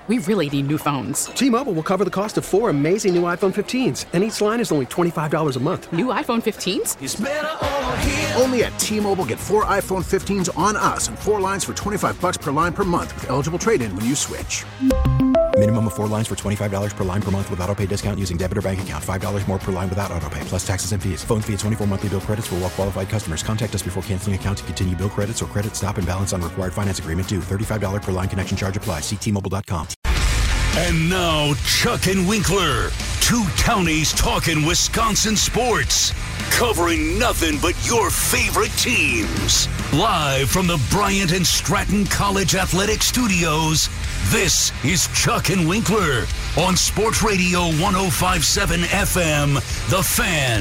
We really need new phones. T-Mobile will cover the cost of 4 amazing new iPhone 15s, and each line is only $25 a month. New iPhone 15s? It's better over here. Only at T-Mobile, get 4 iPhone 15s on us and 4 lines for $25 per line per month with eligible trade-in when you switch. Minimum of 4 lines for $25 per line per month with autopay discount using debit or bank account. $5 more per line without autopay, plus taxes and fees. Phone fee at 24 monthly bill credits for well-qualified customers. Contact us before canceling account to continue bill credits or credit stop and balance on required finance agreement due. $35 per line connection charge applies. See T-Mobile.com. And now, Chuck and Winkler, two townies talking Wisconsin sports, covering nothing but your favorite teams. Live from the Bryant and Stratton College Athletic Studios, this is Chuck and Winkler on Sports Radio 105.7 FM, The Fan.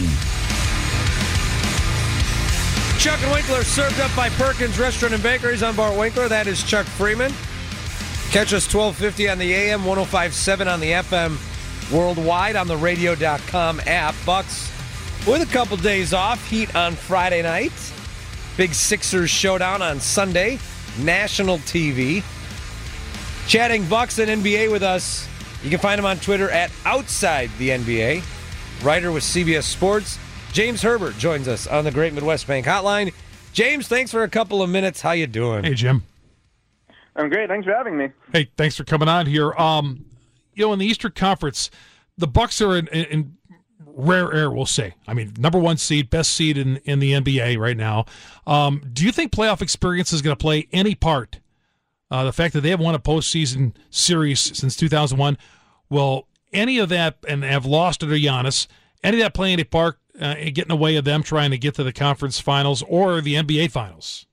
Chuck and Winkler served up by Perkins Restaurant and Bakeries. I'm Bart Winkler. That is Chuck Freeman. Catch us 1250 on the AM, 105.7 on the FM, worldwide on the radio.com app. Bucks with a couple days off. Heat on Friday night. Big Sixers showdown on Sunday. National TV. Chatting Bucks and NBA with us. You can find him on Twitter at Outside the NBA. Writer with CBS Sports. James Herbert joins us on the Great Midwest Bank Hotline. James, thanks for a couple of minutes. How you doing? Hey, Jim. I'm great. Thanks for having me. Hey, thanks for coming on here. In the Eastern Conference, the Bucks are in rare air, we'll say. I mean, number one seed, best seed in the NBA right now. Do you think playoff experience is going to play any part? The fact that they have won a postseason series since 2001, will any of that, and have lost to Giannis, any of that play any part in getting away of them trying to get to the conference finals or the NBA finals?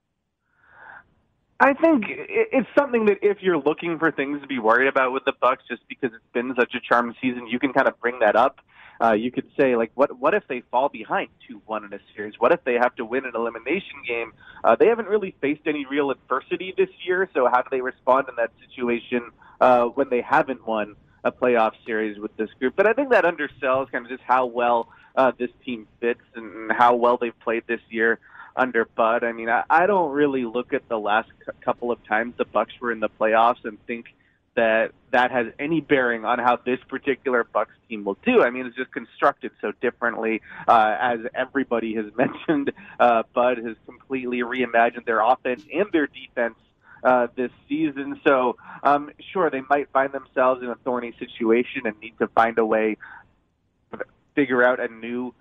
I think it's something that if you're looking for things to be worried about with the Bucks, just because it's been such a charmed season, you can kind of bring that up. You could say, like, what if they fall behind 2-1 in a series? What if they have to win an elimination game? They haven't really faced any real adversity this year, so how do they respond in that situation when they haven't won a playoff series with this group? But I think that undersells kind of just how well this team fits and how well they've played this year under Bud. I mean, I don't really look at the last couple of times the Bucks were in the playoffs and think that has any bearing on how this particular Bucks team will do. I mean, it's just constructed so differently. As everybody has mentioned, Bud has completely reimagined their offense and their defense this season. So, sure, they might find themselves in a thorny situation and need to find a way to figure out a new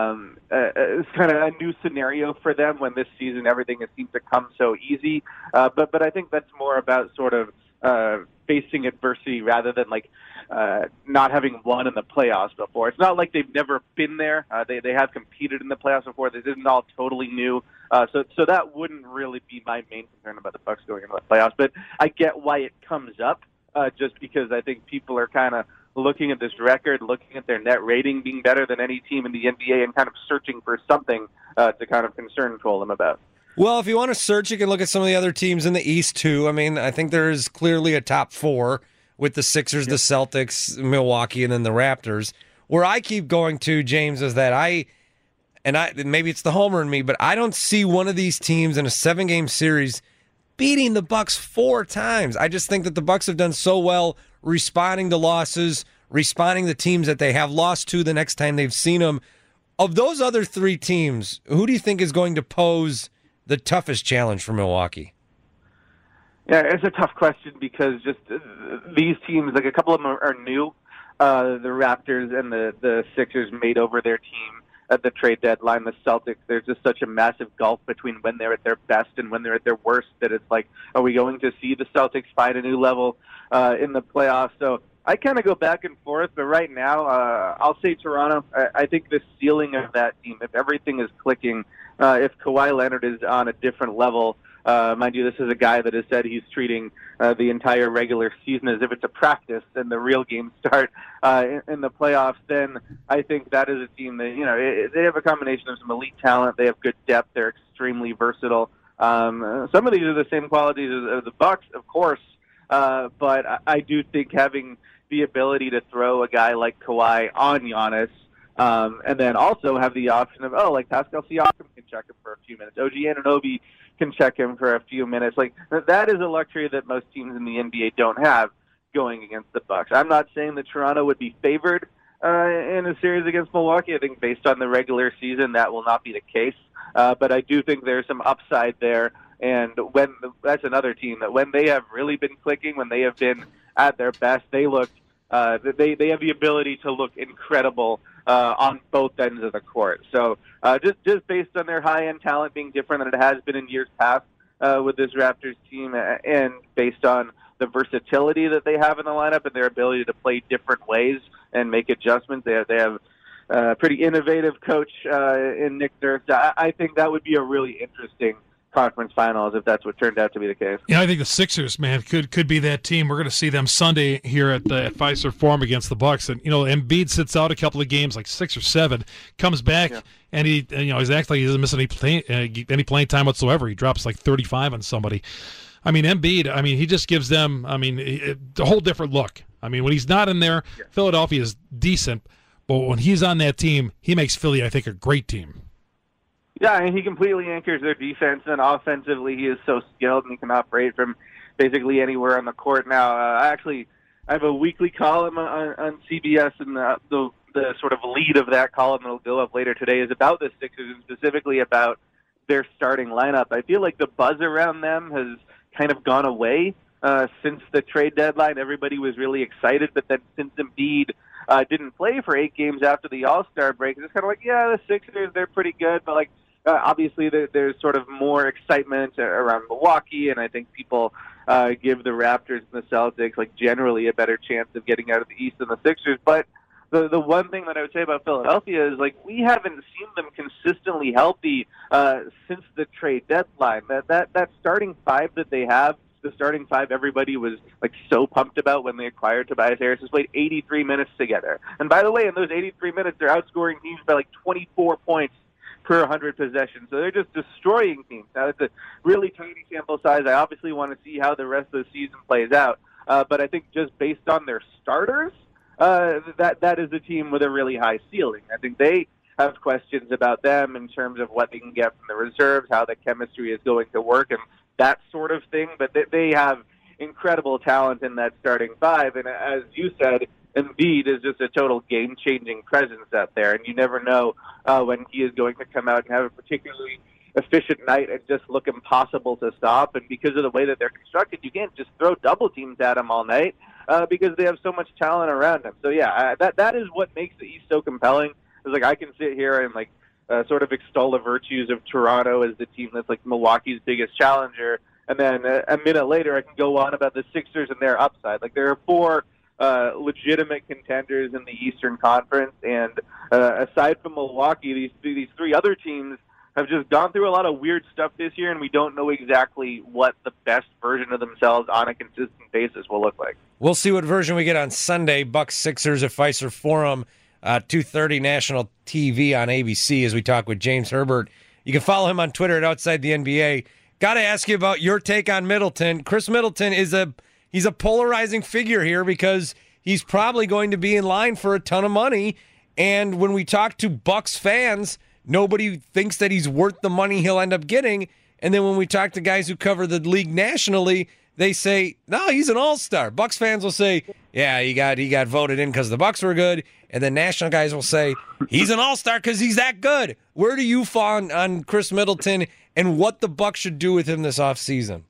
it's kind of a new scenario for them when this season everything has seemed to come so easy. But I think that's more about sort of facing adversity rather than not having won in the playoffs before. It's not like they've never been there. They have competed in the playoffs before. This isn't all totally new. So that wouldn't really be my main concern about the Bucks going into the playoffs. But I get why it comes up, just because I think people are kind of looking at this record, looking at their net rating being better than any team in the NBA, and kind of searching for something to kind of concern troll them about. Well, if you want to search, you can look at some of the other teams in the East, too. I mean, I think there is clearly a top four with the Sixers, the Celtics, Milwaukee, and then the Raptors. Where I keep going to, James, is that maybe it's the homer in me, but I don't see one of these teams in a 7-game series beating the Bucks 4 times. I just think that the Bucks have done so well responding to losses, responding to teams that they have lost to the next time they've seen them. Of those other 3 teams, who do you think is going to pose the toughest challenge for Milwaukee? Yeah, it's a tough question because just these teams, like a couple of them are new. The Raptors and the Sixers made over their team at the trade deadline. The Celtics, there's just such a massive gulf between when they're at their best and when they're at their worst that it's like, are we going to see the Celtics find a new level in the playoffs? So I kind of go back and forth, but right now I'll say Toronto. I think the ceiling of that team, if everything is clicking, if Kawhi Leonard is on a different level, mind you, this is a guy that has said he's treating the entire regular season as if it's a practice and the real games start in the playoffs, then I think that is a team that, they have a combination of some elite talent. They have good depth. They're extremely versatile. Some of these are the same qualities as the Bucks, of course, but I do think having the ability to throw a guy like Kawhi on Giannis, and then also have the option of, Pascal Siakam can check him for a few minutes. OG Anunoby can check him for a few minutes. Like, that is a luxury that most teams in the NBA don't have. going against the Bucks. I'm not saying that Toronto would be favored in a series against Milwaukee. I think based on the regular season, that will not be the case. But I do think there's some upside there. And that's another team that when they have really been clicking, when they have been at their best, they look they have the ability to look incredible on both ends of the court. So just based on their high-end talent being different than it has been in years past with this Raptors team, and based on the versatility that they have in the lineup and their ability to play different ways and make adjustments, they have a pretty innovative coach in Nick Nurse. I think that would be a really interesting conference finals if that's what turned out to be the case. Yeah, I think the Sixers, man, could be that team. We're going to see them Sunday here at Fiserv Forum against the Bucks, and Embiid sits out a couple of games, like 6 or 7, comes back, and he he's actually he doesn't miss any playing time whatsoever. He drops like 35 on somebody. I mean, Embiid, he just gives them, a whole different look. When he's not in there, Philadelphia is decent, but when he's on that team, he makes Philly, I think, a great team. Yeah, he completely anchors their defense, and offensively he is so skilled, and he can operate from basically anywhere on the court now. I have a weekly column on CBS, and the sort of lead of that column that will go up later today is about the Sixers, and specifically about their starting lineup. I feel like the buzz around them has kind of gone away since the trade deadline. Everybody was really excited, but then since Embiid didn't play for 8 games after the All-Star break, it's kind of like, yeah, the Sixers, they're pretty good, but obviously there's sort of more excitement around Milwaukee, and I think people give the Raptors and the Celtics generally a better chance of getting out of the East than the Sixers. But the one thing that I would say about Philadelphia is we haven't seen them consistently healthy since the trade deadline. That starting 5 that they have, the starting 5 everybody was so pumped about when they acquired Tobias Harris, has played 83 minutes together. And by the way, in those 83 minutes, they're outscoring teams by 24 points per 100 possessions. So they're just destroying teams. Now, it's a really tiny sample size. I obviously want to see how the rest of the season plays out. But I think just based on their starters, that is a team with a really high ceiling. I think they have questions about them in terms of what they can get from the reserves, how the chemistry is going to work, and that sort of thing. But they have incredible talent in that starting 5. And as you said, Embiid is just a total game-changing presence out there, and you never know when he is going to come out and have a particularly efficient night and just look impossible to stop. And because of the way that they're constructed, you can't just throw double teams at him all night because they have so much talent around him. So yeah, that is what makes the East so compelling. It's I can sit here and sort of extol the virtues of Toronto as the team that's Milwaukee's biggest challenger, and then a minute later I can go on about the Sixers and their upside. There are 4 legitimate contenders in the Eastern Conference, and aside from Milwaukee, these 3 other teams have just gone through a lot of weird stuff this year, and we don't know exactly what the best version of themselves on a consistent basis will look like. We'll see what version we get on Sunday. Bucks Sixers at Fiserv Forum, 2:30 national TV on ABC as we talk with James Herbert. You can follow him on Twitter at Outside the NBA. Got to ask you about your take on Middleton. Chris Middleton he's a polarizing figure here because he's probably going to be in line for a ton of money. And when we talk to Bucks fans, nobody thinks that he's worth the money he'll end up getting. And then when we talk to guys who cover the league nationally, they say, no, he's an all-star. Bucks fans will say, yeah, he got voted in because the Bucks were good. And then national guys will say, he's an all-star because he's that good. Where do you fall on Chris Middleton and what the Bucks should do with him this offseason?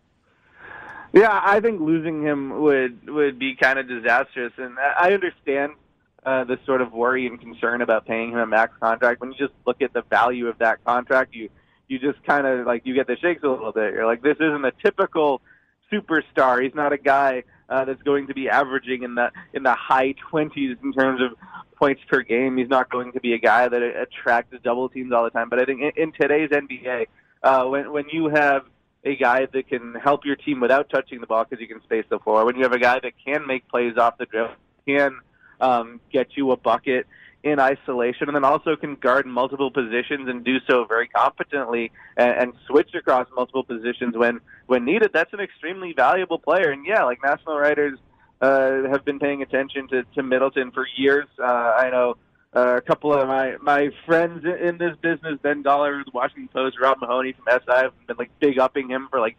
Yeah, I think losing him would be kind of disastrous, and I understand the sort of worry and concern about paying him a max contract. When you just look at the value of that contract, you just kind of you get the shakes a little bit. You're like, this isn't a typical superstar. He's not a guy that's going to be averaging in the high 20s in terms of points per game. He's not going to be a guy that attracts double teams all the time. But I think in today's NBA, when you have a guy that can help your team without touching the ball because he can space the floor, when you have a guy that can make plays off the dribble, can get you a bucket in isolation, and then also can guard multiple positions and do so very competently and switch across multiple positions when needed, that's an extremely valuable player. And yeah, national writers have been paying attention to Middleton for years. I know a couple of my friends in this business, Ben Dollar of the Washington Post, Rob Mahoney from SI, have been big upping him for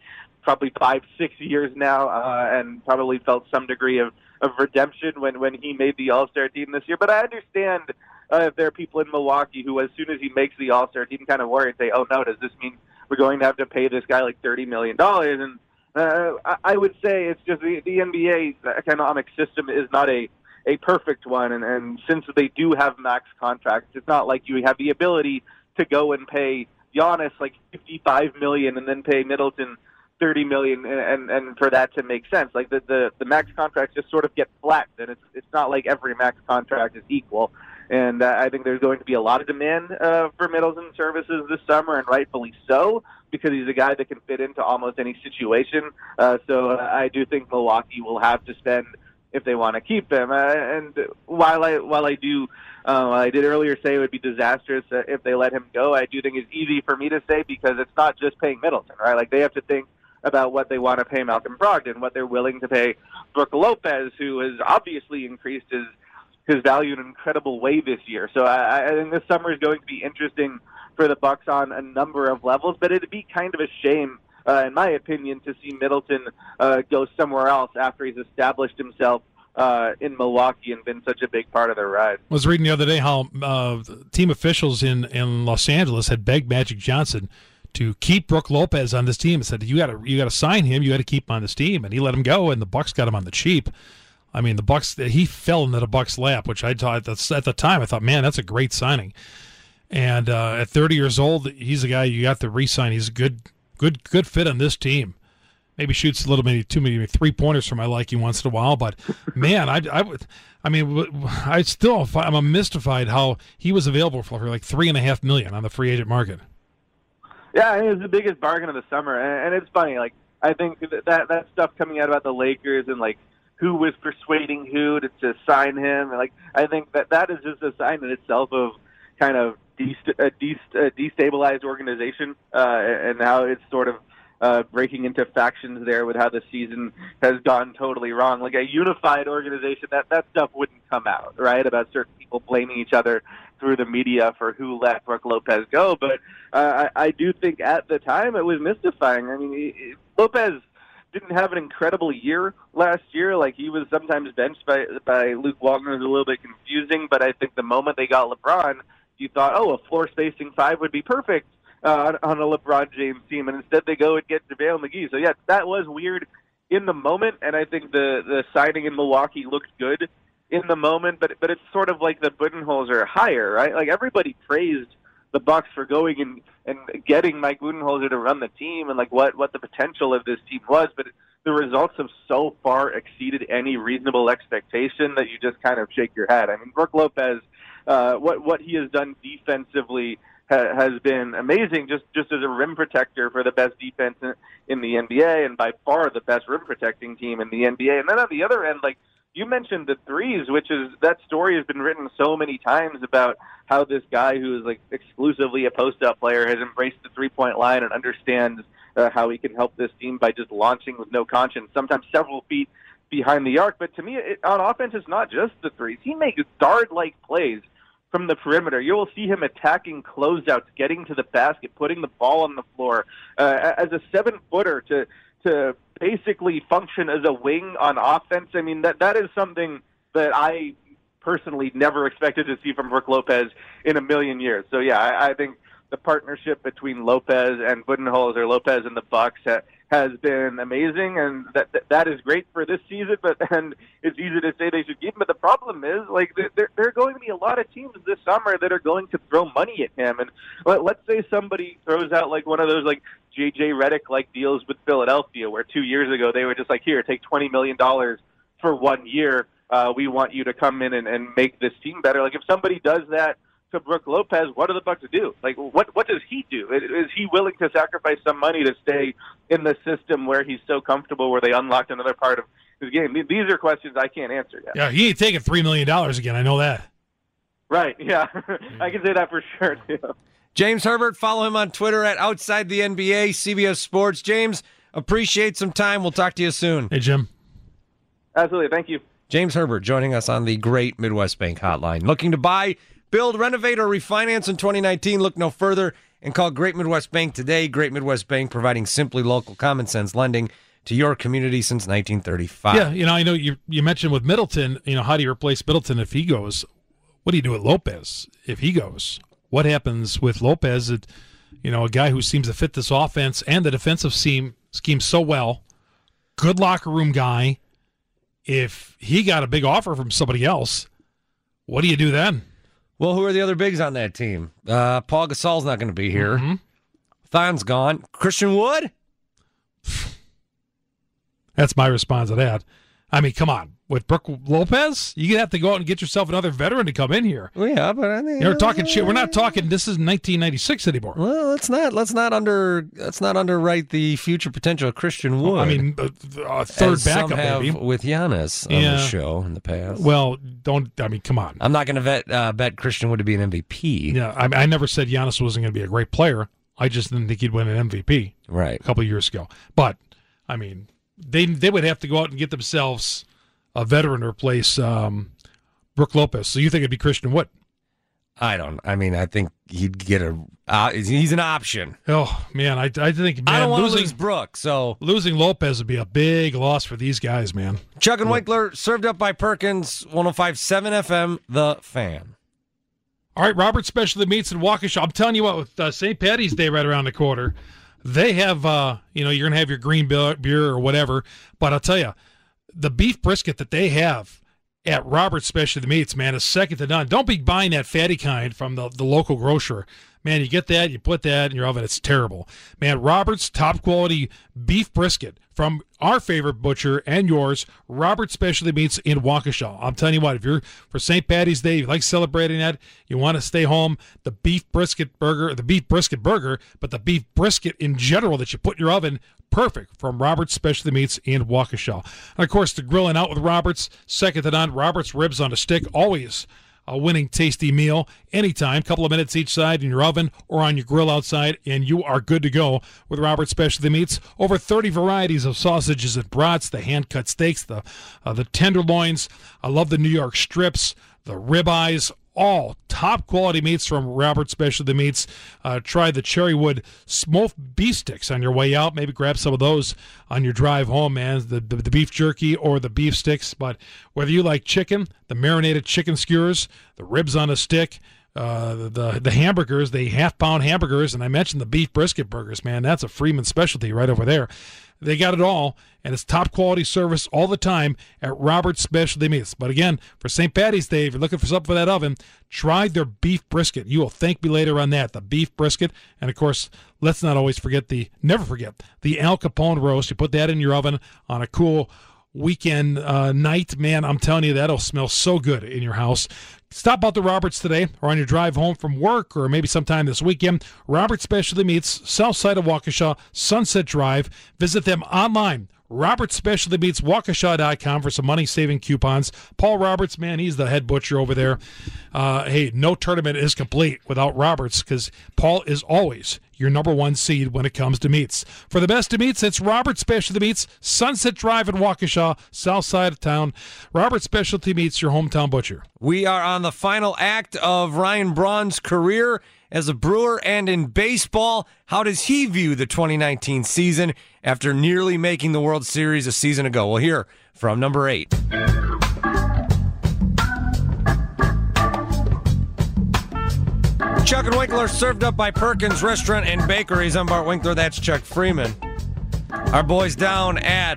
probably 5-6 years now, and probably felt some degree of redemption when he made the All-Star team this year. But I understand if there are people in Milwaukee who, as soon as he makes the All-Star team, kind of worry and say, oh, no, does this mean we're going to have to pay this guy like $30 million? And I would say it's just the NBA economic system is not a perfect one. And since they do have max contracts, it's not like you have the ability to go and pay Giannis like $55 million and then pay Middleton $30 million, and for that to make sense. Like the max contracts just sort of get flat, and it's not like every max contract is equal. And I think there's going to be a lot of demand for Middleton services this summer, and rightfully so, because he's a guy that can fit into almost any situation. So I do think Milwaukee will have to spend if they want to keep him. And while I did earlier say it would be disastrous if they let him go, I do think it's easy for me to say because it's not just paying Middleton, right? Like they have to think about what they want to pay Malcolm Brogdon, what they're willing to pay Brook Lopez, who has obviously increased his value in an incredible way this year. So I think this summer is going to be interesting for the Bucks on a number of levels, but it'd be kind of a shame, in my opinion, to see Middleton go somewhere else after he's established himself in Milwaukee and been such a big part of their ride. I was reading the other day how team officials in Los Angeles had begged Magic Johnson to keep Brook Lopez on this team and said, you got to sign him, you got to keep him on this team, and he let him go, and the Bucks got him on the cheap. I mean, the Bucks, he fell into the Bucks' lap, which I thought at the time I thought, man, that's a great signing. And at 30 years old, he's a guy you got to re-sign. He's a good fit on this team. Maybe shoots a little bit too many 3-pointers for my liking once in a while, but man, I'm mystified how he was available for like $3.5 million on the free agent market. Yeah, it was the biggest bargain of the summer, and it's funny. Like I think that stuff coming out about the Lakers and like who was persuading who to sign him, and like I think that is just a sign in itself of kind of a destabilized organization, and how it's sort of breaking into factions there with how the season has gone totally wrong. Like a unified organization, that stuff wouldn't come out, right? About certain people blaming each other through the media for who let Brook Lopez go. But I do think at the time it was mystifying. I mean, Lopez didn't have an incredible year last year. Like he was sometimes benched by Luke Walton. It was a little bit confusing, but I think the moment they got LeBron, you thought, oh, a floor-spacing 5 would be perfect on a LeBron James team, and instead they go and get JaVale McGee. So, yeah, that was weird in the moment, and I think the signing in Milwaukee looked good in the moment, but it's sort of like the Budenholzer hire, right? Like everybody praised the Bucks for going and getting Mike Budenholzer to run the team and like what the potential of this team was, but the results have so far exceeded any reasonable expectation that you just kind of shake your head. I mean, Brook Lopez, what he has done defensively has been amazing, just as a rim protector for the best defense in the NBA, and by far the best rim protecting team in the NBA. And then on the other end, like you mentioned the threes, which is that story has been written so many times about how this guy who is like exclusively a post-up player has embraced the three-point line and understands how he can help this team by just launching with no conscience, sometimes several feet behind the arc. But to me, on offense, it's not just the threes. He makes guard-like plays from the perimeter. You will see him attacking closeouts, getting to the basket, putting the ball on the floor. As a 7-footer to basically function as a wing on offense, I mean, that is something that I personally never expected to see from Brook Lopez in a million years. So, yeah, I think the partnership between Lopez and Budenholzer, Lopez and the Bucks, has been amazing, and that is great for this season. And it's easy to say they should keep him. But the problem is, like, there are going to be a lot of teams this summer that are going to throw money at him. And let's say somebody throws out like one of those like J.J. Redick-like deals with Philadelphia, where 2 years ago they were just like, here, take $20 million for 1 year. We want you to come in and make this team better. Like, if somebody does that to Brook Lopez, what do the Bucks do? Like, what does he do? Is he willing to sacrifice some money to stay in the system where he's so comfortable, where they unlocked another part of his game? These are questions I can't answer yet. Yeah, he ain't taking $3 million again. I know that. Right, yeah. I can say that for sure, too. James Herbert, follow him on Twitter at Outside the NBA, CBS Sports. James, appreciate some time. We'll talk to you soon. Hey, Jim. Absolutely. Thank you. James Herbert joining us on the Great Midwest Bank Hotline. Looking to buy, build, renovate, or refinance in 2019? Look no further and call Great Midwest Bank today. Great Midwest Bank, providing simply local common sense lending to your community since 1935. Yeah, I know you mentioned with Middleton, how do you replace Middleton if he goes? What do you do with Lopez if he goes? What happens with Lopez? A guy who seems to fit this offense and the defensive scheme so well, good locker room guy. If he got a big offer from somebody else, what do you do then? Well, who are the other bigs on that team? Paul Gasol's not going to be here. Mm-hmm. Thon's gone. Christian Wood? That's my response to that. I mean, come on. With Brook Lopez, you have to go out and get yourself another veteran to come in here. Well, yeah, but I think you're talking shit. We're not talking. This is 1996 anymore. Well, let's not underwrite the future potential of Christian Wood. I mean, third backup maybe with Giannis on the show in the past. Well, come on. I'm not going to bet Christian Wood to be an MVP. Yeah, I never said Giannis wasn't going to be a great player. I just didn't think he'd win an MVP right a couple of years ago. But I mean, they would have to go out and get themselves a veteran to replace Brook Lopez. So you think it'd be Christian Wood? I think he'd get he's an option. Oh, man, I think, man, I don't want to lose Brook, so losing Lopez would be a big loss for these guys, man. Chuck and Winkler, served up by Perkins, 105.7 FM, The Fan. All right, Robert Specialty Meats in Waukesha. I'm telling you what, with St. Patty's Day right around the corner, they have, you're going to have your green beer or whatever, but I'll tell you, the beef brisket that they have at Robert's Specialty Meats, man, is second to none. Don't be buying that fatty kind from the local grocer. Man, you get that, you put that in your oven, it's terrible. Man, Robert's top quality beef brisket from our favorite butcher and yours, Robert's Specialty Meats in Waukesha. I'm telling you what, if you're for St. Patty's Day, you like celebrating that, you want to stay home, the beef brisket burger, but the beef brisket in general that you put in your oven, perfect from Robert's Specialty Meats in Waukesha. And of course, the grilling out with Robert's, second to none. Robert's ribs on a stick, always a winning tasty meal anytime, couple of minutes each side in your oven or on your grill outside, and you are good to go with Robert's Specialty Meats. Over 30 varieties of sausages and brats, the hand-cut steaks, the tenderloins. I love the New York strips, the ribeyes, all top quality meats from Robert's Specialty Meats. Try the Cherrywood smoked beef sticks on your way out. Maybe grab some of those on your drive home, man. The beef jerky or the beef sticks. But whether you like chicken, the marinated chicken skewers, the ribs on a stick, the hamburgers, the half-pound hamburgers, and I mentioned the beef brisket burgers, man. That's a Freeman specialty right over there. They got it all, and it's top-quality service all the time at Robert's Specialty Meats. But again, for St. Patty's Day, if you're looking for something for that oven, try their beef brisket. You will thank me later on that, the beef brisket. And, of course, let's not always never forget, the Al Capone roast. You put that in your oven on a cool weekend night. Man, I'm telling you, that'll smell so good in your house. Stop out to Robert's today or on your drive home from work or maybe sometime this weekend. Robert's Specialty Meats, south side of Waukesha, Sunset Drive. Visit them online, robertspecialtymeatswaukesha.com, for some money-saving coupons. Paul Roberts, man, he's the head butcher over there. Hey, no tournament is complete without Roberts because Paul is always your number one seed when it comes to meats. For the best of meats, it's Robert's Specialty Meats, Sunset Drive in Waukesha, south side of town. Robert's Specialty Meats, your hometown butcher. We are on the final act of Ryan Braun's career as a Brewer and in baseball. How does he view the 2019 season after nearly making the World Series a season ago? We'll hear from number 8. Chuck and Winkler, served up by Perkins Restaurant and Bakeries. I'm Bart Winkler. That's Chuck Freeman. Our boys down at...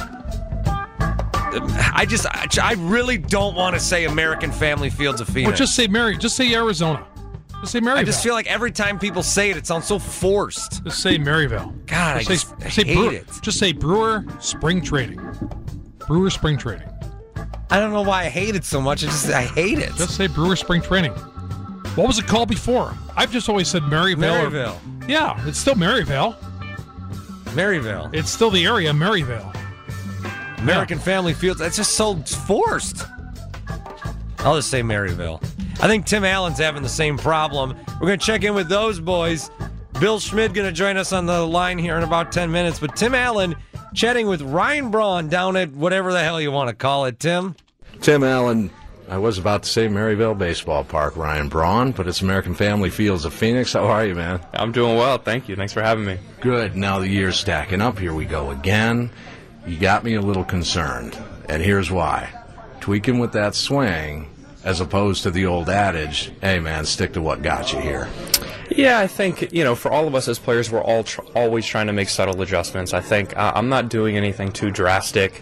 I really don't want to say American Family Fields of Phoenix. Well, just say Arizona. Just say Maryville. I just feel like every time people say it, it sounds so forced. Just say Maryville. God, I hate it. Just say Brewer Spring Trading. Brewer Spring Trading. I don't know why I hate it so much. I hate it. Just say Brewer Spring Trading. What was it called before? I've just always said Maryville. Yeah, it's still Maryville. Maryville. It's still the area, Maryville. American Family Fields. That's just so forced. I'll just say Maryville. I think Tim Allen's having the same problem. We're going to check in with those boys. Bill Schmid going to join us on the line here in about 10 minutes. But Tim Allen chatting with Ryan Braun down at whatever the hell you want to call it, Tim. Tim Allen I was about to say Maryville Baseball Park, Ryan Braun, but it's American Family Fields of Phoenix. How are you, man? I'm doing well, thank you. Thanks for having me. Good. Now the year's stacking up. Here we go again. You got me a little concerned, and here's why. Tweaking with that swing, as opposed to the old adage, hey, man, stick to what got you here. Yeah, I think, for all of us as players, we're all always trying to make subtle adjustments. I think I'm not doing anything too drastic.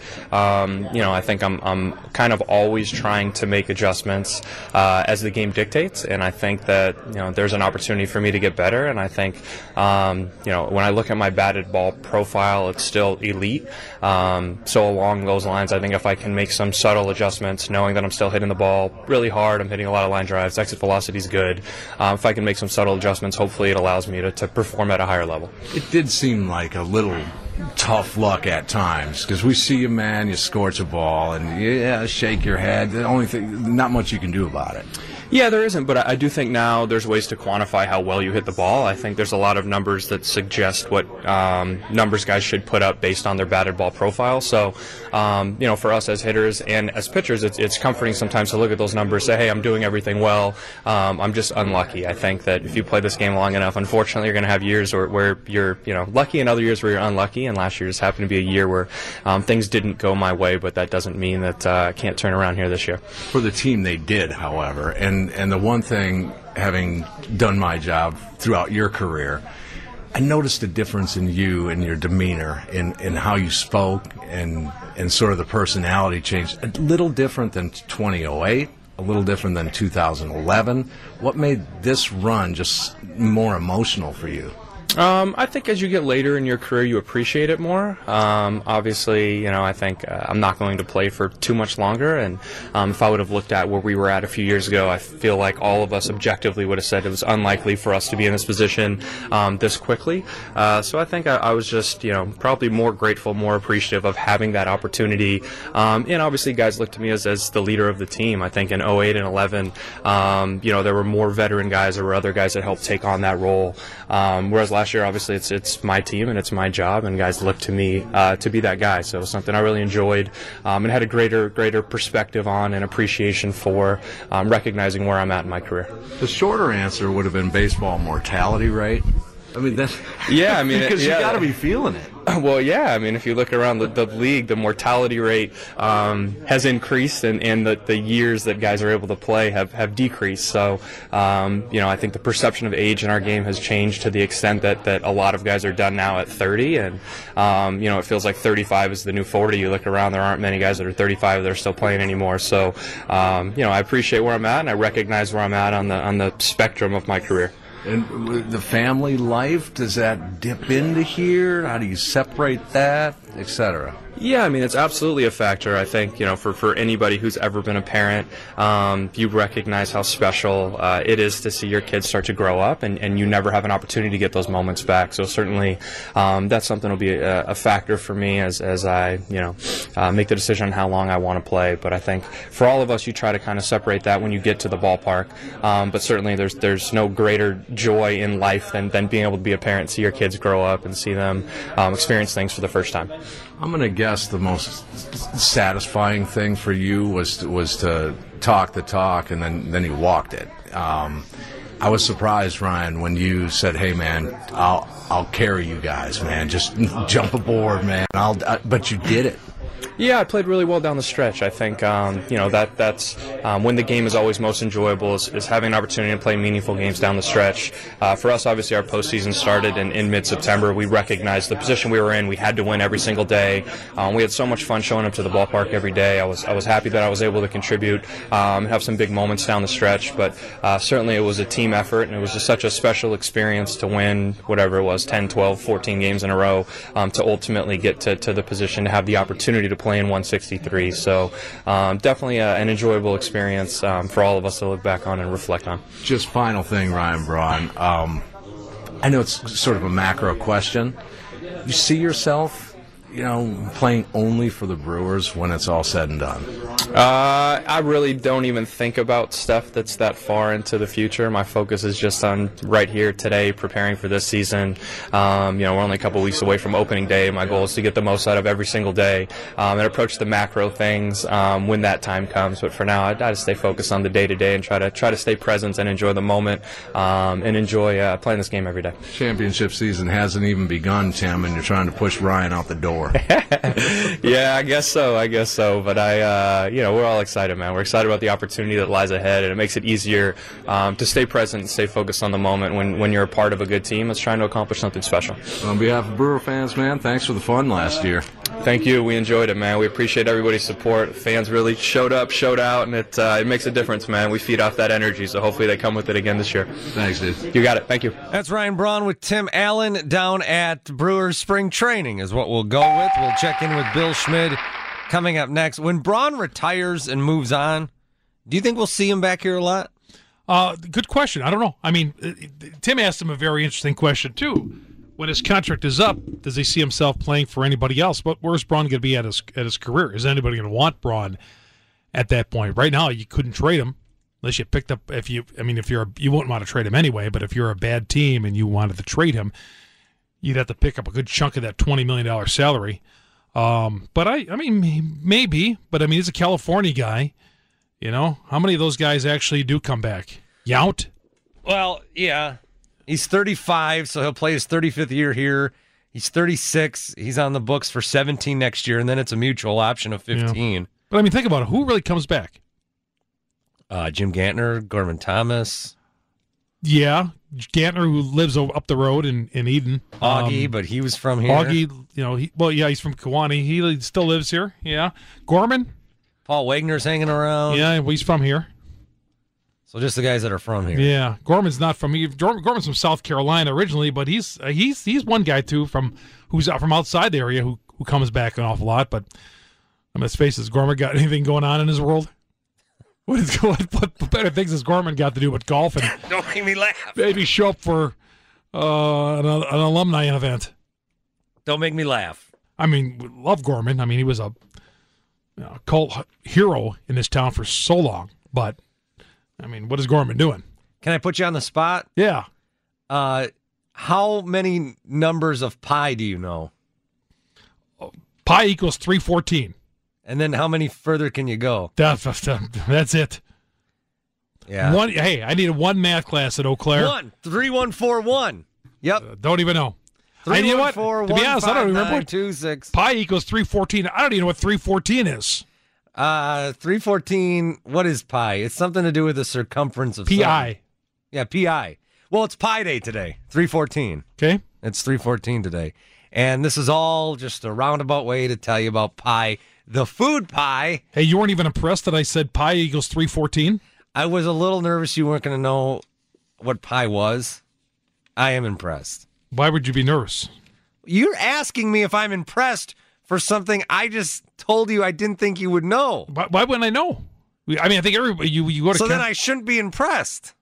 I think I'm kind of always trying to make adjustments as the game dictates, and I think that, there's an opportunity for me to get better, and I think, when I look at my batted ball profile, it's still elite. So along those lines, I think if I can make some subtle adjustments, knowing that I'm still hitting the ball really hard, I'm hitting a lot of line drives, exit velocity is good. If I can make some subtle adjustments, hopefully it allows me to perform at a higher level. It did seem like a little tough luck at times, because we see you, man, you scorch a ball, and you shake your head. The only thing, not much you can do about it. Yeah, there isn't, but I do think now there's ways to quantify how well you hit the ball. I think there's a lot of numbers that suggest what numbers guys should put up based on their batted ball profile. So, for us as hitters and as pitchers, it's comforting sometimes to look at those numbers, say, hey, I'm doing everything well, I'm just unlucky. I think that if you play this game long enough, unfortunately, you're going to have years where you're lucky and other years where you're unlucky, and last year just happened to be a year where things didn't go my way, but that doesn't mean that I can't turn around here this year. For the team, they did, however, and the one thing, having done my job throughout your career, I noticed a difference in you and your demeanor, in how you spoke, and sort of the personality change. A little different than 2008, a little different than 2011. What made this run just more emotional for you? I think as you get later in your career, you appreciate it more. Obviously, I think I'm not going to play for too much longer, and if I would have looked at where we were at a few years ago, I feel like all of us objectively would have said it was unlikely for us to be in this position this quickly. So I think I was just, probably more grateful, more appreciative of having that opportunity. And obviously, guys look to me as the leader of the team. I think in 08 and 11, there were more veteran guys. There were other guys that helped take on that role. Whereas last year, obviously, it's my team and it's my job, and guys look to me to be that guy. So it was something I really enjoyed and had a greater perspective on and appreciation for, recognizing where I'm at in my career. The shorter answer would have been baseball mortality rate. I mean, that's because you got to be feeling it. Well, yeah. I mean, if you look around the league, the mortality rate has increased, and the years that guys are able to play have decreased. So, I think the perception of age in our game has changed to the extent that a lot of guys are done now at 30, and it feels like 35 is the new 40. You look around, there aren't many guys that are 35 that are still playing anymore. So, I appreciate where I'm at, and I recognize where I'm at on the spectrum of my career. And the family life, does that dip into here? How do you separate that, etc.? Yeah, I mean, it's absolutely a factor. I think, for anybody who's ever been a parent, you recognize how special it is to see your kids start to grow up, and you never have an opportunity to get those moments back. So certainly that's something that will be a factor for me as I, make the decision on how long I want to play. But I think for all of us, you try to kind of separate that when you get to the ballpark. But certainly there's no greater joy in life than being able to be a parent, see your kids grow up, and see them experience things for the first time. I'm going to guess the most satisfying thing for you was to talk the talk, and then you walked it. I was surprised, Ryan, when you said, "Hey, man, I'll carry you guys, man. Just jump aboard, man." But you did it. Yeah, I played really well down the stretch. I think, that's when the game is always most enjoyable is having an opportunity to play meaningful games down the stretch. For us, obviously, our postseason started in mid-September. We recognized the position we were in. We had to win every single day. We had so much fun showing up to the ballpark every day. I was happy that I was able to contribute, have some big moments down the stretch. But certainly it was a team effort, and it was just such a special experience to win whatever it was, 10, 12, 14 games in a row, to ultimately get to the position to have the opportunity to play in 163. So definitely an enjoyable experience for all of us to look back on and reflect on. Just final thing, Ryan Braun. I know it's sort of a macro question. You see yourself, playing only for the Brewers when it's all said and done? I really don't even think about stuff that's that far into the future. My focus is just on right here today, preparing for this season. We're only a couple weeks away from opening day. My goal is to get the most out of every single day and approach the macro things when that time comes. But for now, I just stay focused on the day-to-day and try to stay present and enjoy the moment and enjoy playing this game every day. Championship season hasn't even begun, Tim, and you're trying to push Ryan out the door. Yeah, I guess so. But we're all excited, man. We're excited about the opportunity that lies ahead, and it makes it easier to stay present and stay focused on the moment when you're a part of a good team that's trying to accomplish something special. On behalf of Brewer fans, man, thanks for the fun last year. Thank you. We enjoyed it, man. We appreciate everybody's support. Fans really showed up, showed out, and it makes a difference, man. We feed off that energy, so hopefully they come with it again this year. Thanks, dude. You got it. Thank you. That's Ryan Braun with Tim Allen down at Brewers Spring Training is what we'll go with. We'll check in with Bill Schmid coming up next. When Braun retires and moves on, do you think we'll see him back here a lot? Good question. I don't know. I mean, Tim asked him a very interesting question, too. When his contract is up, does he see himself playing for anybody else? But where's Braun going to be at his career? Is anybody going to want Braun at that point? Right now, you couldn't trade him unless you picked up. You wouldn't want to trade him anyway. But if you're a bad team and you wanted to trade him, you'd have to pick up a good chunk of that $20 million salary. But I mean, maybe. But I mean, he's a California guy. You know, how many of those guys actually do come back? Yount? Well, yeah. He's 35, so he'll play his 35th year here. He's 36. He's on the books for 17 next year, and then it's a mutual option of 15. Yeah. But I mean, think about it. Who really comes back? Jim Gantner, Gorman Thomas. Yeah, Gantner, who lives up the road in Eden. Augie, but he was from here. Augie, he's from Kewanee. He still lives here. Yeah. Gorman? Paul Wagner's hanging around. Yeah, he's from here. So just the guys that are from here. Yeah, Gorman's not from here. Gorman's from South Carolina originally, but he's one guy too who's from outside the area who comes back an awful lot. But let's face it, has Gorman got anything going on in his world? What better things has Gorman got to do with golf and don't make me laugh? Maybe show up for an alumni event. Don't make me laugh. I mean, we love Gorman. I mean, he was a cult hero in this town for so long, but. I mean, what is Gorman doing? Can I put you on the spot? Yeah. How many numbers of pi do you know? Pi equals 314. And then how many further can you go? That's it. Yeah. I needed one math class at Eau Claire. 3141. Yep. Don't even know. I you know what? To be honest, I don't remember what 26. Pi equals 314. I don't even know what 314 is. 314, what is pi? It's something to do with the circumference of pi. Something. Yeah, pi. Well, it's Pi Day today, 314. Okay. It's 314 today. And this is all just a roundabout way to tell you about pi, the food pie. Hey, you weren't even impressed that I said pi equals 314? I was a little nervous you weren't going to know what pi was. I am impressed. Why would you be nervous? You're asking me if I'm impressed for something I just told you I didn't think you would know. Why wouldn't I know? I mean, I think everybody you go to. So then I shouldn't be impressed.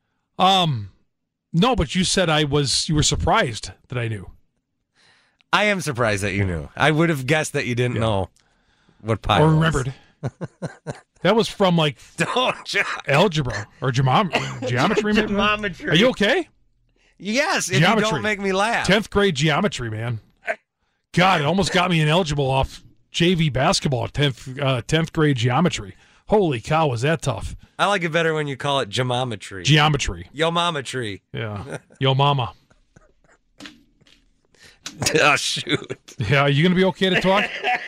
No, but you said you were surprised that I knew. I am surprised that you knew. I would have guessed that you didn't know what pi or was. Remembered. That was from like algebra or geometry. Maybe? Geometry. Are you okay? Yes, if you don't make me laugh. 10th grade geometry, man. God, it almost got me ineligible off JV basketball at 10th grade geometry. Holy cow, was that tough. I like it better when you call it geometry. Geometry. Yo mama tree. Yeah. Yo mama. Oh, shoot. Yeah, are you going to be okay to talk?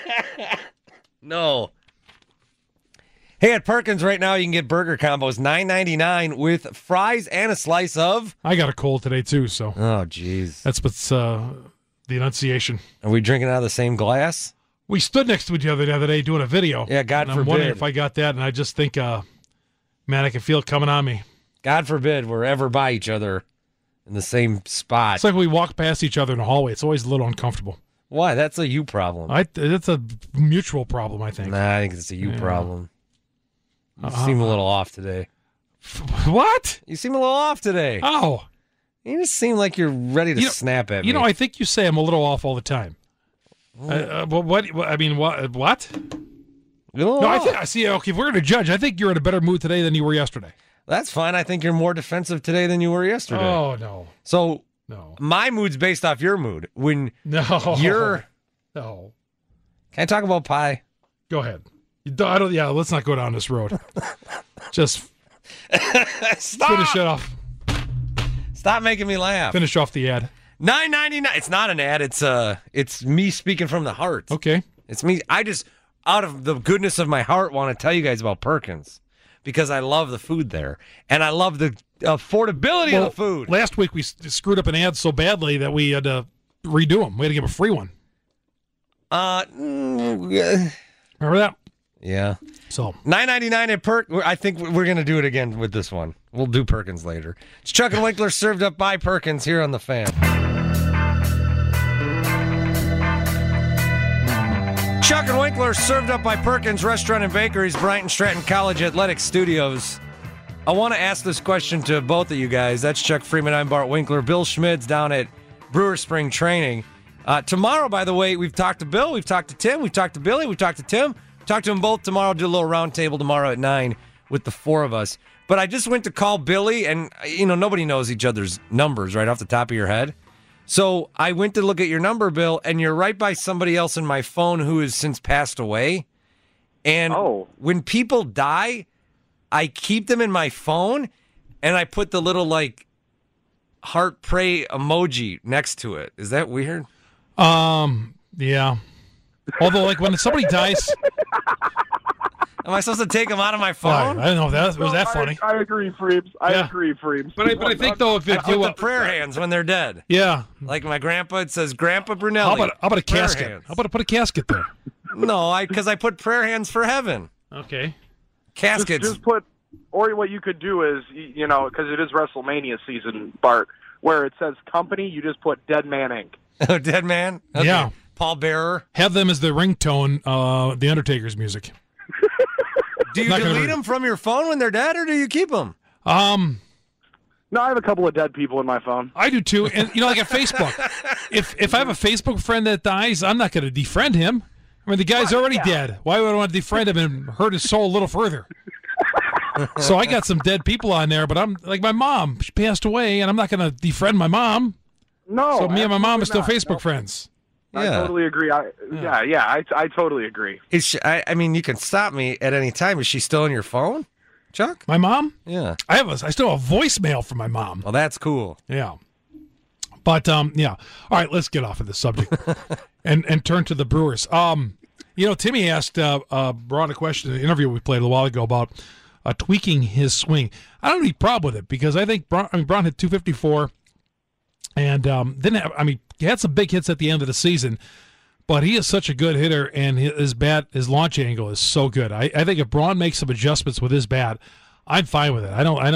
No. Hey, at Perkins right now, you can get burger combos $9.99 with fries and a slice of... I got a cold today, too, so... Oh, jeez. That's what's... the enunciation. Are we drinking out of the same glass? We stood next to each other the other day doing a video. Yeah, God forbid. I'm wondering if I got that, and I just think, man, I can feel it coming on me. God forbid we're ever by each other in the same spot. It's like we walk past each other in the hallway. It's always a little uncomfortable. Why? That's a you problem. It's a mutual problem, I think. Nah, I think it's a you problem. You seem a little off today. What? You seem a little off today. Oh. You just seem like you're ready to snap at me. You know, I think you say I'm a little off all the time. What? No, I see. Okay, if we're going to judge, I think you're in a better mood today than you were yesterday. That's fine. I think you're more defensive today than you were yesterday. Oh, no. So no, my mood's based off your mood. When you're... No. Can I talk about pie? Go ahead. Yeah, let's not go down this road. Just finish it off. Stop making me laugh. Finish off the ad. $9.99. It's not an ad. It's me speaking from the heart. Okay. It's me. I just, out of the goodness of my heart, want to tell you guys about Perkins because I love the food there and I love the affordability of the food. Last week we screwed up an ad so badly that we had to redo them. We had to give a free one. Remember that? Yeah. So $9.99 at Perk. I think we're going to do it again with this one. We'll do Perkins later. It's Chuck and Winkler served up by Perkins here on The Fan. Chuck and Winkler served up by Perkins Restaurant and Bakeries, Bryant Stratton College Athletic Studios. I want to ask this question to both of you guys. That's Chuck Freeman. I'm Bart Winkler. Bill Schmidt's down at Brewer Spring Training. Tomorrow, by the way, we've talked to Bill, we've talked to Tim, we've talked to Billy, we've talked to Tim. Talk to them both tomorrow. Do a little round table tomorrow at 9 with the four of us. But I just went to call Billy, and, nobody knows each other's numbers right off the top of your head. So I went to look at your number, Bill, and you're right by somebody else in my phone who has since passed away. And when people die, I keep them in my phone, and I put the little, heart pray emoji next to it. Is that weird? Yeah. Although, when somebody dies... Am I supposed to take them out of my phone? I don't know if that was that funny. I agree, Freebs. I agree, Freebs. But I think, though, if I put the prayer hands when they're dead. Yeah. Like my grandpa, it says Grandpa Brunelli. How about a casket? Hands. How about to put a casket there? No, because I put prayer hands for heaven. Okay. Caskets. Just put, or what you could do is, because it is WrestleMania season, Bart, where it says company, you just put Dead Man Inc. Oh, Dead Man? Okay. Yeah. Paul Bearer. Have them as the ringtone, The Undertaker's music. Do you delete them from your phone when they're dead, or do you keep them? No, I have a couple of dead people in my phone. I do too, and like at Facebook, if I have a Facebook friend that dies, I'm not going to defriend him. I mean, the guy's already dead. Why would I want to defriend him and hurt his soul a little further? So I got some dead people on there, but I'm like my mom. She passed away, and I'm not going to defriend my mom. No, so me and my mom are still not. Facebook friends. I totally agree. I totally agree. Is she, I mean, you can stop me at any time. Is she still on your phone, Chuck? My mom? Yeah. I still have voicemail from my mom. Well, that's cool. Yeah. But, yeah. All right, let's get off of this subject and turn to the Brewers. Timmy asked Braun a question in an interview we played a while ago about tweaking his swing. I don't have any problem with it because I think Braun hit 254 and he had some big hits at the end of the season, but he is such a good hitter, and his launch angle is so good. I think if Braun makes some adjustments with his bat, I'm fine with it.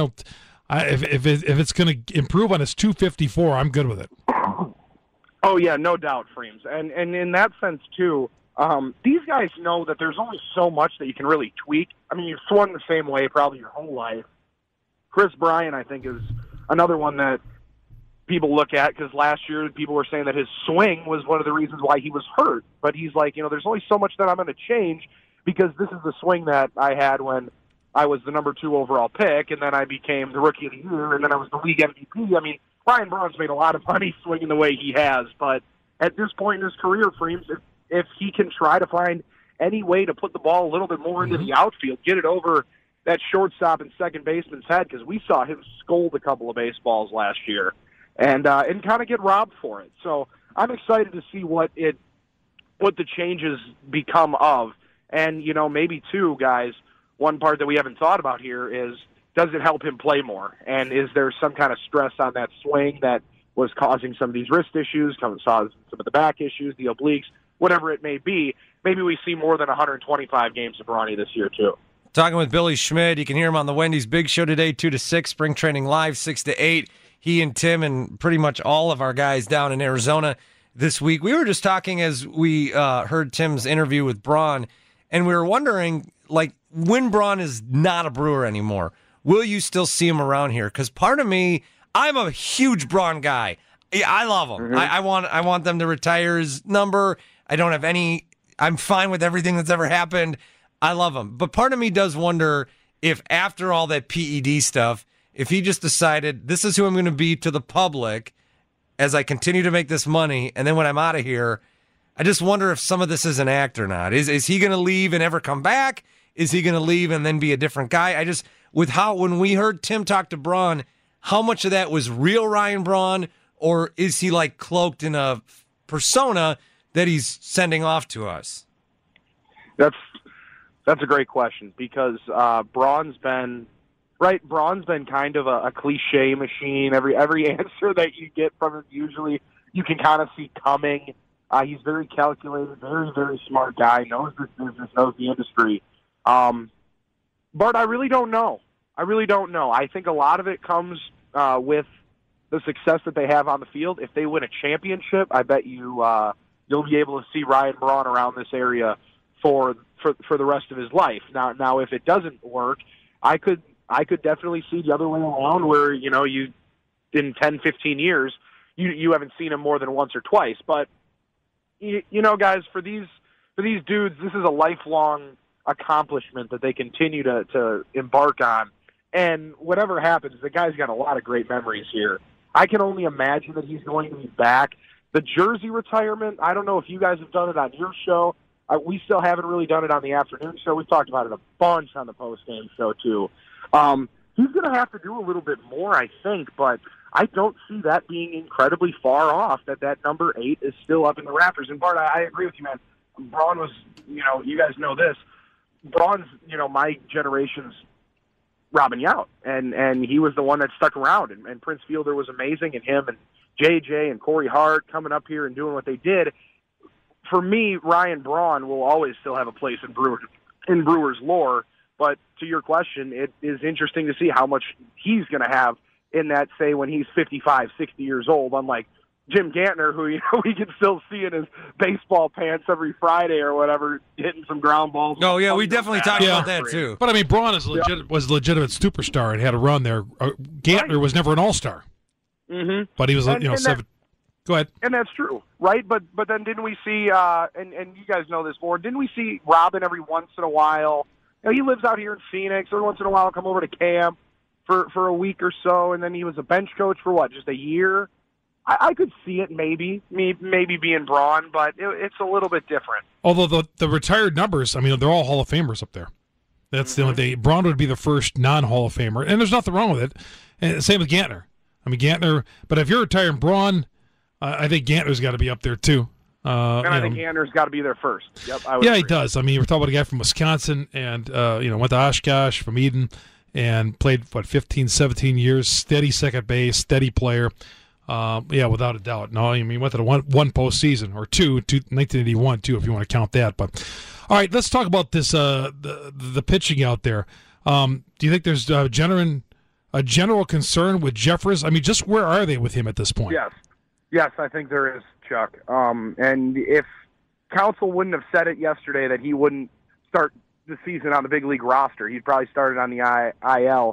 If it's going to improve on his 254, I'm good with it. Oh yeah, no doubt, Freems, and in that sense too, these guys know that there's only so much that you can really tweak. I mean, you've swung the same way probably your whole life. Chris Bryant, I think, is another one that people look at because last year people were saying that his swing was one of the reasons why he was hurt. But he's like, there's only so much that I'm going to change because this is the swing that I had when I was the number 2 overall pick, and then I became the Rookie of the Year, and then I was the league MVP. I mean, Ryan Braun's made a lot of money swinging the way he has, but at this point in his career, Freems, if he can try to find any way to put the ball a little bit more into the outfield, get it over that shortstop and second baseman's head, because we saw him scold a couple of baseballs last year. And kind of get robbed for it. So I'm excited to see what the changes become of. And, maybe too, guys, one part that we haven't thought about here is, does it help him play more? And is there some kind of stress on that swing that was causing some of these wrist issues, causing some of the back issues, the obliques, whatever it may be? Maybe we see more than 125 games of Ronnie this year, too. Talking with Billy Schmid. You can hear him on the Wendy's Big Show today, 2 to 6, Spring Training Live, 6 to 8. He and Tim and pretty much all of our guys down in Arizona this week. We were just talking as we heard Tim's interview with Braun, and we were wondering, when Braun is not a Brewer anymore, will you still see him around here? Because part of me, I'm a huge Braun guy. I love him. Mm-hmm. I want them to retire his number. I don't have any. I'm fine with everything that's ever happened. I love him. But part of me does wonder if after all that PED stuff, if he just decided this is who I'm going to be to the public as I continue to make this money, and then when I'm out of here, I just wonder if some of this is an act or not. Is he going to leave and ever come back? Is he going to leave and then be a different guy? When we heard Tim talk to Braun, how much of that was real Ryan Braun, or is he like cloaked in a persona that he's sending off to us? That's a great question, because Braun's been kind of a cliche machine. Every answer that you get from him, usually you can kind of see coming. He's very calculated, very, very smart guy, knows this business, knows the industry. But I really don't know. I think a lot of it comes with the success that they have on the field. If they win a championship, I bet you'll be able to see Ryan Braun around this area for the rest of his life. Now, if it doesn't work, I could definitely see the other way around, where you in 10, 15 years you haven't seen him more than once or twice. But guys, for these dudes, this is a lifelong accomplishment that they continue to embark on. And whatever happens, the guy's got a lot of great memories here. I can only imagine that he's going to be back. The jersey retirement, I don't know if you guys have done it on your show. We still haven't really done it on the afternoon show. We've talked about it a bunch on the post-game show, too. He's going to have to do a little bit more, I think, but I don't see that being incredibly far off, that number 8 is still up in the rafters. And, Bart, I agree with you, man. Braun was, you guys know this. Braun's, my generation's Robin Yount, and he was the one that stuck around. And Prince Fielder was amazing, and him and JJ and Corey Hart coming up here and doing what they did. For me, Ryan Braun will always still have a place in Brewers lore. But to your question, it is interesting to see how much he's going to have in that, say, when he's 55, 60 years old, unlike Jim Gantner, who we can still see in his baseball pants every Friday or whatever, hitting some ground balls. Oh, yeah, we definitely talked about that, too. But, I mean, Braun was a legitimate superstar and had a run there. Gantner was never an all-star. Mm-hmm. But he was, seven. Go ahead. And that's true, right? But then didn't we see, and you guys know this more, didn't we see Robin every once in a while? He lives out here in Phoenix. Every once in a while he'll come over to camp for a week or so, and then he was a bench coach for, just a year? I could see it maybe being Braun, but it's a little bit different. Although the retired numbers, I mean, they're all Hall of Famers up there. That's the only thing. Braun would be the first non-Hall of Famer, and there's nothing wrong with it. And same with Gantner. I mean, Gantner, but if you're retiring Braun, I think Gantner's got to be up there too. And I think Gantner's got to be there first. Yep, I would yeah, agree. he does. I mean, we're talking about a guy from Wisconsin and, went to Oshkosh from Eden and played, 15, 17 years, steady second base, steady player. Without a doubt. No, I mean, he went to one postseason or two, 1981 too, if you want to count that. But all right, let's talk about this. The pitching out there. Do you think there's a general concern with Jeffress? I mean, just where are they with him at this point? Yes, I think there is, Chuck. And if Counsell wouldn't have said it yesterday that he wouldn't start the season on the big league roster, he'd probably started on the IL.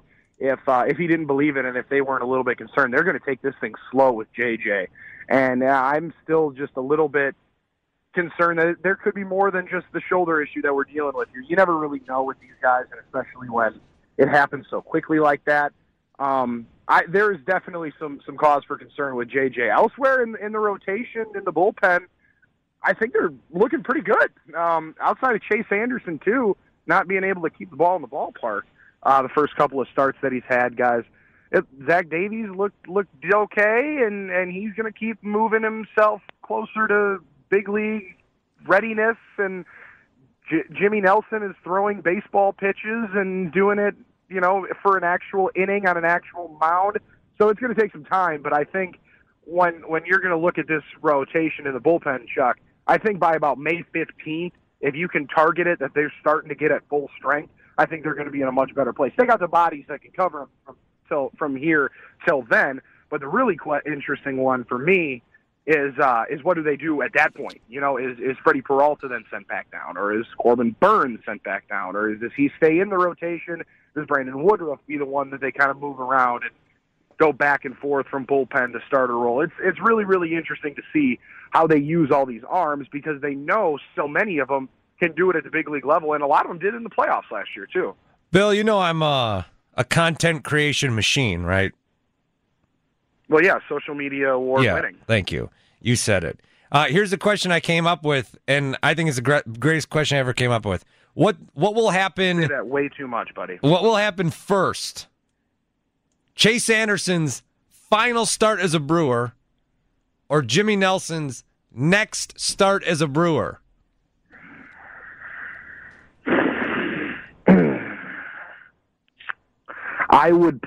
If he didn't believe it and if they weren't a little bit concerned, they're going to take this thing slow with JJ. And I'm still just a little bit concerned that there could be more than just the shoulder issue that we're dealing with here. You never really know with these guys, and especially when it happens so quickly like that. There is definitely some cause for concern with JJ. Elsewhere in the rotation, in the bullpen, I think they're looking pretty good. Outside of Chase Anderson, too, not being able to keep the ball in the ballpark. The first couple of starts that he's had, guys. Zach Davies looked okay, and he's going to keep moving himself closer to big league readiness. And Jimmy Nelson is throwing baseball pitches and doing it, for an actual inning on an actual mound. So it's going to take some time, but I think when you're going to look at this rotation in the bullpen, Chuck, I think by about May 15th, if you can target it that they're starting to get at full strength, I think they're going to be in a much better place. They got the bodies that can cover them from here till then. But the really interesting one for me is what do they do at that point? Is Freddie Peralta then sent back down, or is Corbin Burns sent back down, or does he stay in the rotation? Does Brandon Woodruff be the one that they kind of move around and go back and forth from bullpen to starter role? It's really, really interesting to see how they use all these arms, because they know so many of them can do it at the big league level, and a lot of them did in the playoffs last year too. Bill, you know I'm a content creation machine, right? Well, yeah, social media award winning. Thank you. You said it. Here's the question I came up with, and I think it's the greatest question I ever came up with. What will happen? I say that way too much, buddy. What will happen first? Chase Anderson's final start as a Brewer, or Jimmy Nelson's next start as a Brewer? I would.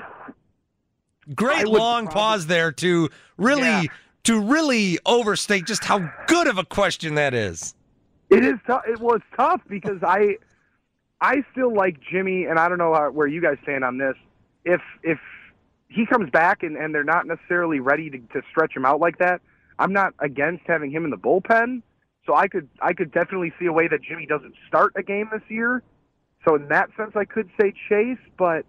Long pause there to really overstate just how good of a question that is. It is tough. It was tough because I still like Jimmy, and I don't know where you guys stand on this. If he comes back and they're not necessarily ready to stretch him out like that, I'm not against having him in the bullpen. So I could definitely see a way that Jimmy doesn't start a game this year. So in that sense, I could say Chase, but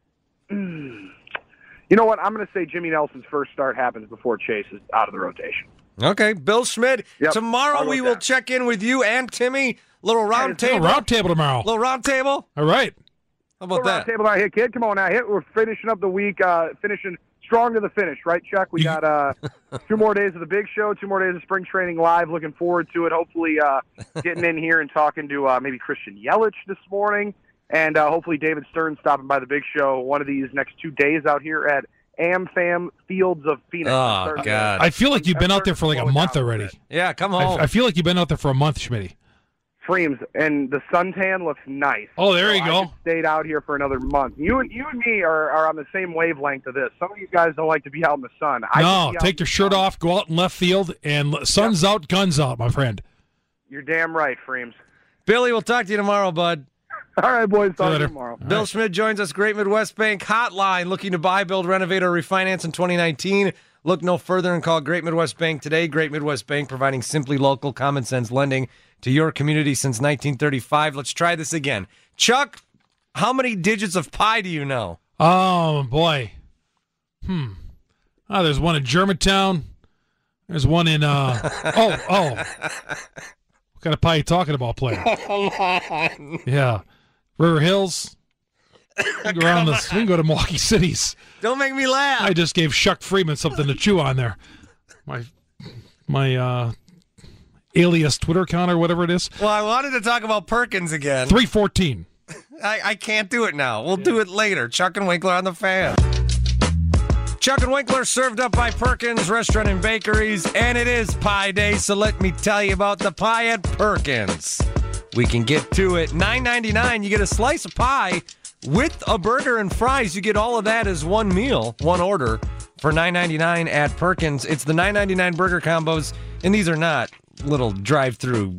you know what? I'm going to say Jimmy Nelson's first start happens before Chase is out of the rotation. Okay, Bill Schmidt. Yep, tomorrow we will check in with you and Timmy. Little round table. Round table tomorrow. Little round table. All right. How about that? Round table now, hit kid. Come on now, hit. We're finishing up the week, finishing strong to the finish, right, Chuck? We got 2 more days of the big show, 2 more days of spring training live. Looking forward to it. Hopefully, getting in here and talking to maybe Christian Yelich this morning, and hopefully David Stern stopping by the big show one of these next 2 days out here at AmFam Fields of Phoenix. Oh, God. I feel like you've been out there for like a month already. Yeah, come home. I feel like you've been out there for a month, Schmitty. Freems, and the suntan looks nice. Oh, there you go. I stayed out here for another month. You and me are on the same wavelength of this. Some of you guys don't like to be out in the sun. No, take your shirt off, go out in left field, and sun's out, guns out, my friend. You're damn right, Freems. Billy, we'll talk to you tomorrow, bud. All right, boys. Talk to you tomorrow. Bill Schmidt joins us. Great Midwest Bank Hotline. Looking to buy, build, renovate, or refinance in 2019? Look no further and call Great Midwest Bank today. Great Midwest Bank, providing simply local, common sense lending to your community since 1935. Let's try this again. Chuck, how many digits of pi do you know? Oh, boy. There's one in Germantown. There's one in, What kind of pie are you talking about, player? Come on. Yeah. River Hills. We can go to Milwaukee Cities. Don't make me laugh. I just gave Chuck Freeman something to chew on there. My alias Twitter account or whatever it is. Well, I wanted to talk about Perkins again. 314. I can't do it now. We'll do it later. Chuck and Winkler on the Fan. Chuck and Winkler served up by Perkins Restaurant and Bakeries, and it is Pie Day, so let me tell you about the pie at Perkins. We can get to it. $9.99, you get a slice of pie with a burger and fries. You get all of that as one meal, one order for $9.99 at Perkins. It's the $9.99 burger combos, and these are not little drive-through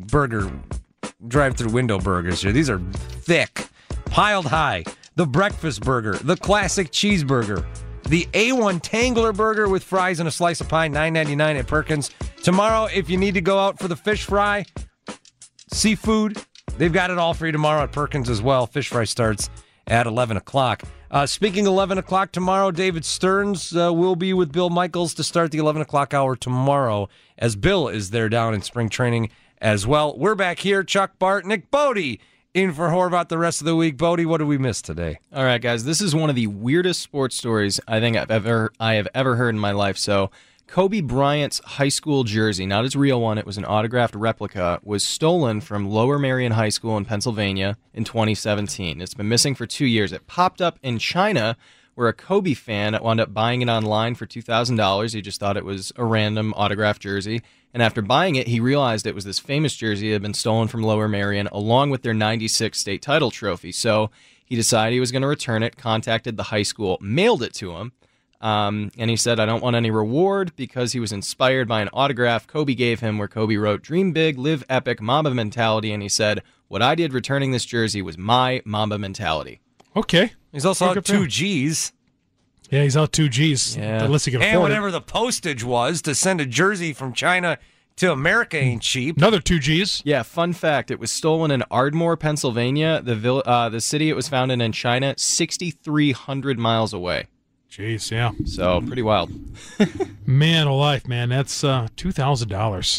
window burgers here. These are thick, piled high. The breakfast burger, the classic cheeseburger, the A1 Tangler burger with fries and a slice of pie, $9.99 at Perkins. Tomorrow, if you need to go out for the fish fry, seafood, they've got it all for you tomorrow at Perkins as well. Fish fry starts at 11 o'clock. Speaking of 11 o'clock tomorrow, David Stearns will be with Bill Michaels to start the 11 o'clock hour tomorrow, as Bill is there down in spring training as well. We're back here, Chuck, Bart, Nick Bodie in for Horvat the rest of the week. Bodie, what did we miss today? All right, guys, this is one of the weirdest sports stories I think I have ever heard in my life. So Kobe Bryant's high school jersey, not his real one, it was an autographed replica, was stolen from Lower Merion High School in Pennsylvania in 2017. It's been missing for 2 years. It popped up in China, where a Kobe fan wound up buying it online for $2,000. He just thought it was a random autographed jersey. And after buying it, he realized it was this famous jersey that had been stolen from Lower Merion, along with their 96 state title trophy. So he decided he was going to return it, contacted the high school, mailed it to him. And he said, I don't want any reward, because he was inspired by an autograph Kobe gave him where Kobe wrote, "Dream big, live epic, Mamba mentality." And he said, what I did returning this jersey was my Mamba mentality. Okay. He's also out 2 G's. Yeah, he's out 2 G's. Yeah. Unless he can afford and whatever the postage was to send a jersey from China to America ain't cheap. Another 2 G's. Yeah, fun fact, it was stolen in Ardmore, Pennsylvania. The city it was founded in China, 6,300 miles away. Jeez, yeah. So, pretty wild. Man alive, man. That's $2,000.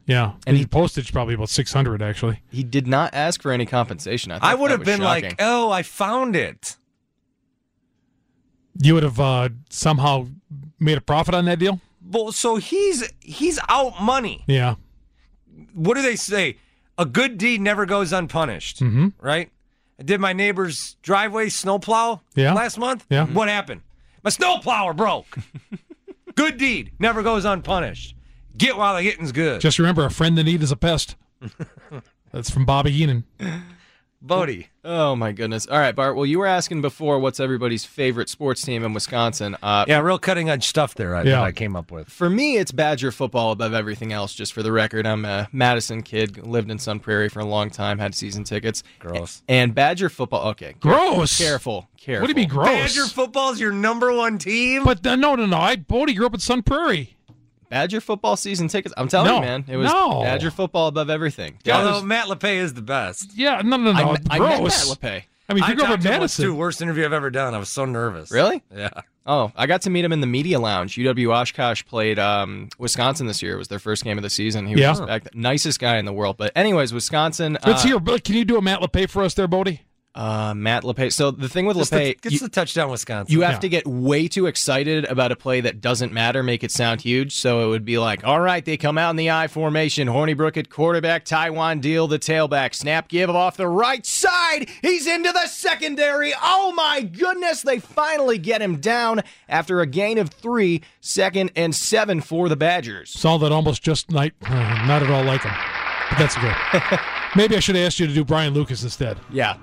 Yeah, And and postage probably about $600 actually. He did not ask for any compensation. I would have been shocking. like, "Oh, I found it." You would have somehow made a profit on that deal. Well, so he's out money. Yeah. What do they say? A good deed never goes unpunished, right? I did my neighbor's driveway snowplow last month. Yeah. What happened? My snowplower broke. Good deed never goes unpunished. Get while the getting's good. Just remember, a friend in need is a pest. That's from Bobby Heenan. Bodie. Oh, my goodness. All right, Bart. Well, you were asking before what's everybody's favorite sports team in Wisconsin. Yeah, real cutting-edge stuff there that I came up with. For me, it's Badger football above everything else, just for the record. I'm a Madison kid, lived in Sun Prairie for a long time, had season tickets. Gross. And Badger football, okay. Gross. Careful. What do you mean gross? Badger football is your number one team? But no. Bodie grew up in Sun Prairie. Badger football season tickets. I'm telling you, man. It was Badger football above everything. Yeah, although Matt LePay is the best. Yeah, no. I met Matt LePay. I mean, if you go over Madison. Worst interview I've ever done. I was so nervous. Really? Yeah. Oh, I got to meet him in the media lounge. UW Oshkosh played Wisconsin this year. It was their first game of the season. He was the nicest guy in the world. But anyways, Wisconsin. Let's hear. Can you do a Matt LePay for us there, Bodie? Matt LePay. So the thing with LePay, gets the touchdown, Wisconsin. You have to get way too excited about a play that doesn't matter, make it sound huge. So it would be like, all right, they come out in the I formation. Hornibrook at quarterback, Taiwan Deal the tailback. Snap give off the right side. He's into the secondary. Oh my goodness, they finally get him down after a gain of 3, 2nd and 7 for the Badgers. Saw that almost just not at all like him, but that's okay. Maybe I should have asked you to do Brian Lucas instead. Yeah.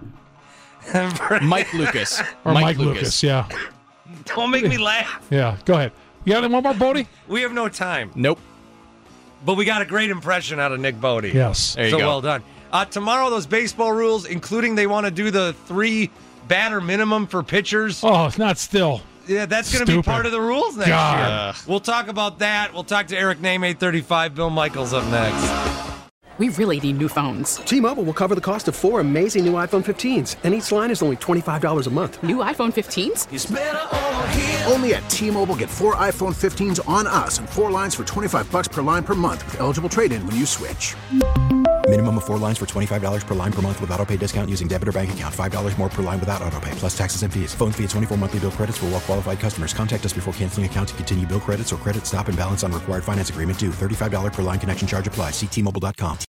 Mike Lucas. Or Mike Lucas, yeah. Don't make me laugh. Yeah, go ahead. You got any more, Bodie? We have no time. Nope. But we got a great impression out of Nick Bodie. Yes. There you go. Well done. Tomorrow, those baseball rules, including they want to do the 3 batter minimum for pitchers. Oh, it's not still. Yeah, that's going to be part of the rules next God. year. We'll talk about that. We'll talk to Eric Name, 8:35. Bill Michaels up next. We really need new phones. T-Mobile will cover the cost of 4 amazing new iPhone 15s, and each line is only $25 a month. New iPhone 15s? It's better over here. Only at T-Mobile, get 4 iPhone 15s on us and 4 lines for $25 per line per month with eligible trade-in when you switch. Minimum of 4 lines for $25 per line per month with autopay discount using debit or bank account. $5 more per line without autopay, plus taxes and fees. Phone fee at 24 monthly bill credits for well-qualified customers. Contact us before canceling account to continue bill credits or credit stop and balance on required finance agreement due. $35 per line connection charge applies. See T-Mobile.com.